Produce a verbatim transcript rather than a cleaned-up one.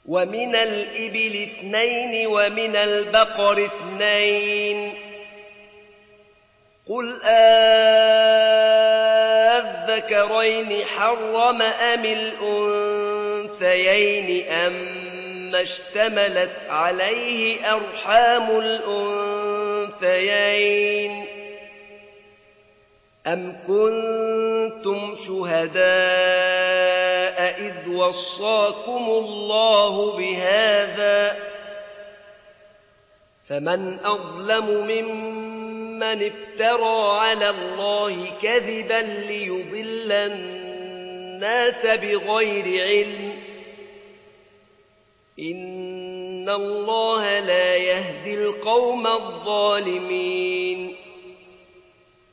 ومن الإبل اثنين ومن البقر اثنين قل أذكرين حرم أم الأنثيين أم اشتملت عليه أرحام الأنثيين أم كنتم شهداء إذ وصاكم الله بهذا فمن أظلم ممن افترى على الله كذبا ليضل الناس بغير علم إن الله لا يهدي القوم الظالمين